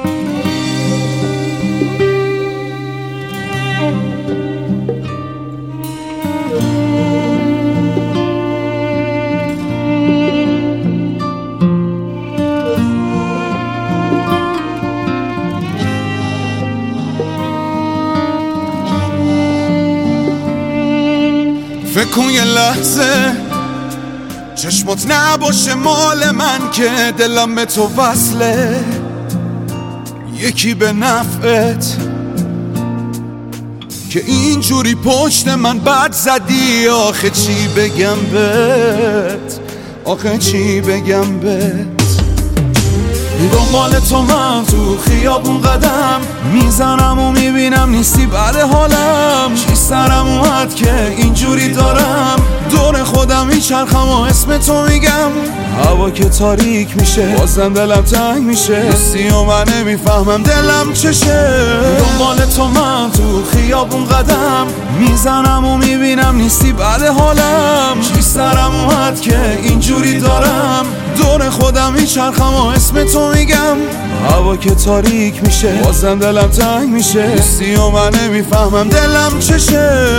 فکر کن یه لحظه چشمات نباشه مال من که دلم به تو وصله، یکی به نفعت که اینجوری پشت من بد زدی. آخه چی بگم بهت، آخه چی بگم بهت. دنبال تو من تو خیابون قدم میزنم و میبینم نیستی بعد حالم. چی سرم اومد که اینجوری دارم دور خودم میچرخم و اسم تو میگم. هوا که تاریک میشه بازم دلم تنگ میشه، نیستی و من نمیفهمم دلم چشه. دنبال تو من تو خیابون قدم میزنم و میبینم نیستی بعد حالم. چی سرم اومد که اینجوری دارم دور خودم میچرخم و اسم تو میگم. هوا که تاریک میشه بازم دلم تنگ میشه، نیستی و من نمیفهمم دلم چشه.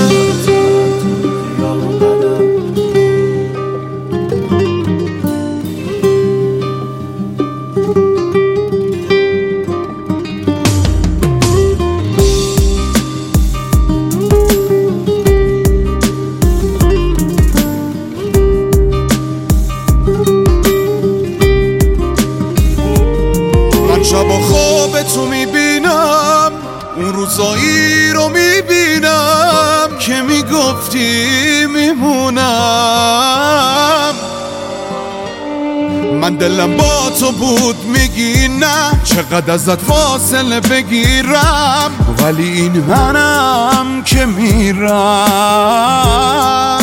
شب و خواب تو میبینم، اون روزایی رو میبینم که میگفتی میمونم. من دلم با تو بود میگی نه، چقدر ازت فاصله بگیرم، ولی این منم که میرم.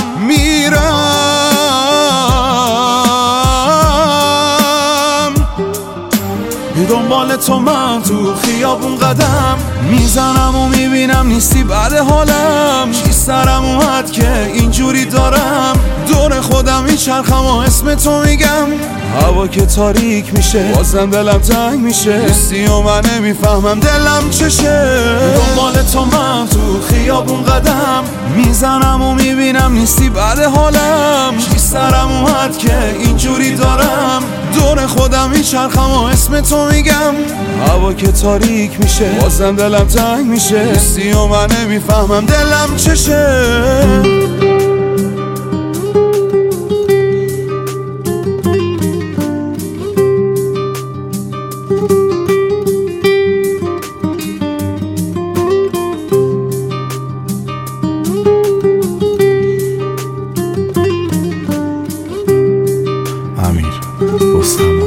دنبال تو من تو خیابون قدم میزنم و میبینم نیستی بعد حالم. چی سرم اومد که اینجوری دارم دور خودم میچرخم و اسم تو میگم. هوا که تاریک میشه بازم دلم تنگ میشه، نیستی و من نمیفهمم دلم چشه. دنبال تو من تو خیابون قدم میزنم و میبینم نیستی بعد حالم. چی سرم اومد که اینجوری دارم دور خودم میچرخم و اسم تو میگم. هوا که تاریک میشه بازم دلم تنگ میشه، نیستی و من نمیفهمم دلم چشه. امیر رستم